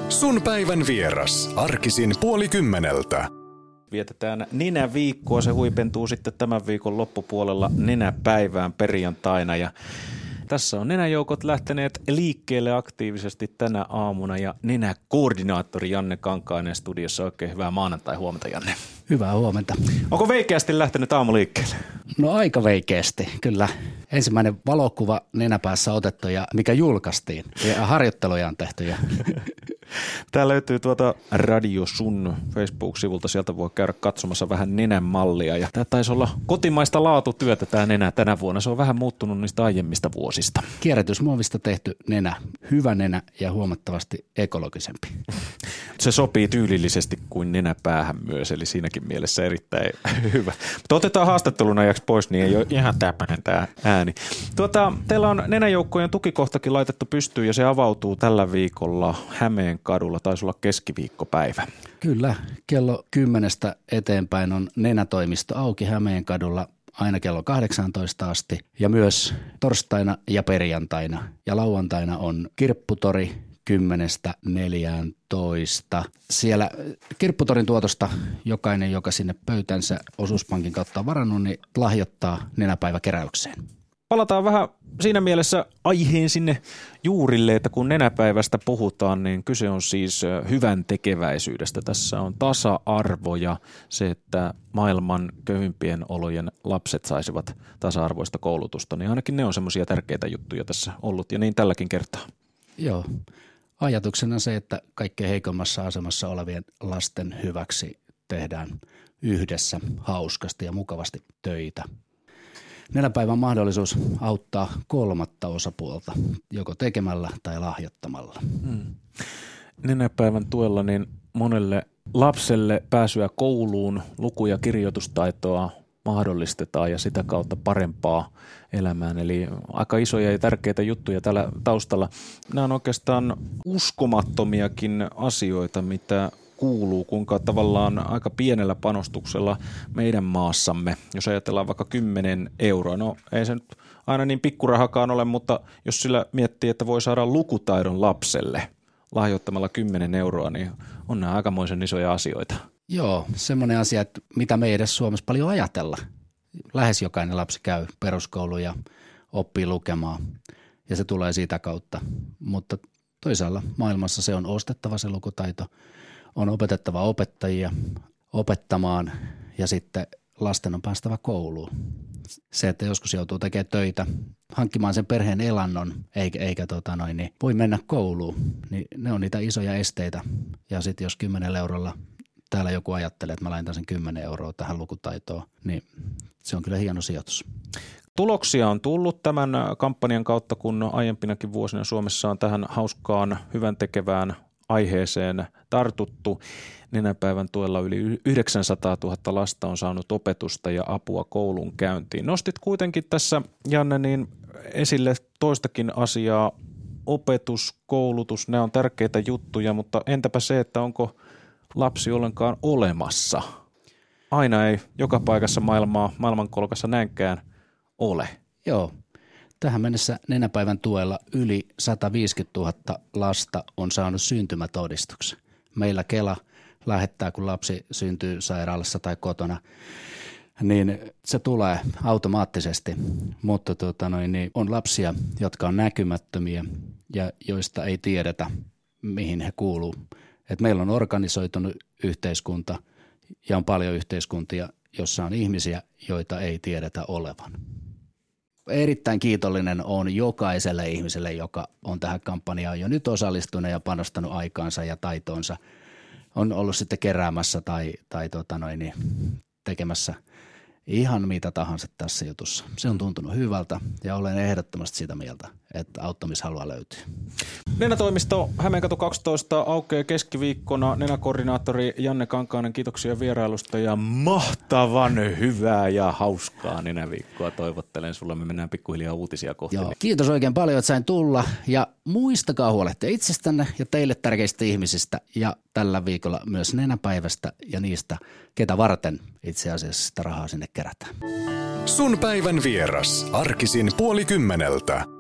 Sun päivän vieras. Arkisin 9:30. Vietetään nenäviikkoa. Se huipentuu sitten tämän viikon loppupuolella nenäpäivään perjantaina. Ja tässä on nenäjoukot lähteneet liikkeelle aktiivisesti tänä aamuna ja nenäkoordinaattori Janne Kankainen studiossa. Oikein hyvää maanantai-huomenta, Janne. Hyvää huomenta. Onko veikeästi lähtenyt aamu liikkeelle? No aika veikeästi, kyllä. Ensimmäinen valokuva nenäpäässä otettu ja mikä julkaistiin. Ja harjoitteluja on tehty. Tää löytyy Radio Sun Facebook-sivulta. Sieltä voi käydä katsomassa vähän nenän mallia. Ja tämä taisi olla kotimaista laatutyötä tämä nenä tänä vuonna. Se on vähän muuttunut niistä aiemmista vuosista. Kierrätysmuovista tehty nenä. Hyvä nenä ja huomattavasti ekologisempi. Se sopii tyylillisesti kuin nenäpäähän myös, eli siinäkin mielessä erittäin hyvä. Mutta otetaan haastattelun ajaksi pois, niin ei ole ihan täpäinen tämä ääni. Teillä on nenäjoukkojen tukikohtakin laitettu pystyyn ja se avautuu tällä viikolla Hämeenkadulla. Taisi olla keskiviikkopäivä. Kyllä, kello 10 eteenpäin on nenätoimisto auki Hämeenkadulla aina kello 18 asti ja myös torstaina ja perjantaina. Ja lauantaina on kirpputori 10-14. Siellä kirpputorin tuotosta jokainen, joka sinne pöytänsä osuuspankin kautta on varannut, niin lahjoittaa nenäpäiväkeräykseen. Palataan vähän siinä mielessä aiheen sinne juurille, että kun nenäpäivästä puhutaan, niin kyse on siis hyvän tekeväisyydestä. Tässä on tasa-arvo ja se, että maailman köyhimpien olojen lapset saisivat tasa-arvoista koulutusta, niin ainakin ne on semmoisia tärkeitä juttuja tässä ollut ja niin tälläkin kertaa. Joo. Ajatuksena se, että kaikkein heikommassa asemassa olevien lasten hyväksi tehdään yhdessä hauskasti ja mukavasti töitä. Nenäpäivän mahdollisuus auttaa kolmatta osapuolta, joko tekemällä tai lahjoittamalla. Nenäpäivän tuella niin monelle lapselle pääsyä kouluun, luku- ja kirjoitustaitoa mahdollistetaan ja sitä kautta parempaa elämään. Eli aika isoja ja tärkeitä juttuja täällä taustalla. Nämä on oikeastaan uskomattomiakin asioita, mitä kuuluu, kuinka tavallaan aika pienellä panostuksella meidän maassamme, jos ajatellaan vaikka 10 euroa, no ei se nyt aina niin pikkurahakaan ole, mutta jos sillä miettii, että voi saada lukutaidon lapselle lahjoittamalla 10 euroa, niin on nämä aikamoisen isoja asioita. Joo, semmoinen asia, että mitä me ei edes Suomessa paljon ajatella. Lähes jokainen lapsi käy peruskouluun ja oppii lukemaan ja se tulee siitä kautta, mutta toisaalla maailmassa se on ostettava se lukutaito. On opetettava opettajia opettamaan ja sitten lasten on päästävä kouluun. Se, että joskus joutuu tekemään töitä, hankkimaan sen perheen elannon eikä niin voi mennä kouluun, niin ne on niitä isoja esteitä. Ja sitten jos 10 eurolla täällä joku ajattelee, että mä laitan sen 10 euroa tähän lukutaitoon, niin se on kyllä hieno sijoitus. Tuloksia on tullut tämän kampanjan kautta, kun aiempinakin vuosina Suomessa on tähän hauskaan, hyvän tekevään aiheeseen tartuttu. Nenäpäivän tuella yli 900 000 lasta on saanut opetusta ja apua koulun käyntiin. Nostit kuitenkin tässä, Janne, niin esille toistakin asiaa. Opetus, koulutus, ne on tärkeitä juttuja, mutta entäpä se, että onko lapsi ollenkaan olemassa? Aina ei joka paikassa maailmankolkassa näinkään ole. Joo. Tähän mennessä nenäpäivän tuella yli 150 000 lasta on saanut syntymätodistuksen. Meillä Kela lähettää, kun lapsi syntyy sairaalassa tai kotona, niin se tulee automaattisesti, mutta niin on lapsia, jotka on näkymättömiä ja joista ei tiedetä, mihin he kuuluu. Et meillä on organisoitunut yhteiskunta ja on paljon yhteiskuntia, jossa on ihmisiä, joita ei tiedetä olevan. Erittäin kiitollinen on jokaiselle ihmiselle, joka on tähän kampanjaan jo nyt osallistunut ja panostanut aikaansa ja taitoonsa. On ollut sitten keräämässä tai tekemässä ihan mitä tahansa tässä jutussa. Se on tuntunut hyvältä ja olen ehdottomasti sitä mieltä, että auttamishalua löytyy. Nenätoimisto Hämeenkatu 12 aukeaa keskiviikkona. Nenäkoordinaattori Janne Kankainen, kiitoksia vierailusta ja mahtavan hyvää ja hauskaa nenäviikkoa toivottelen sulle. Me mennään pikkuhiljaa uutisia kohti. Joo. Kiitos oikein paljon, että sain tulla ja muistakaa huolehtia itsestänne ja teille tärkeistä ihmisistä ja tällä viikolla myös nenäpäivästä ja niistä, ketä varten itse asiassa sitä rahaa sinne kerätään. Sun päivän vieras. Arkisin 9:30.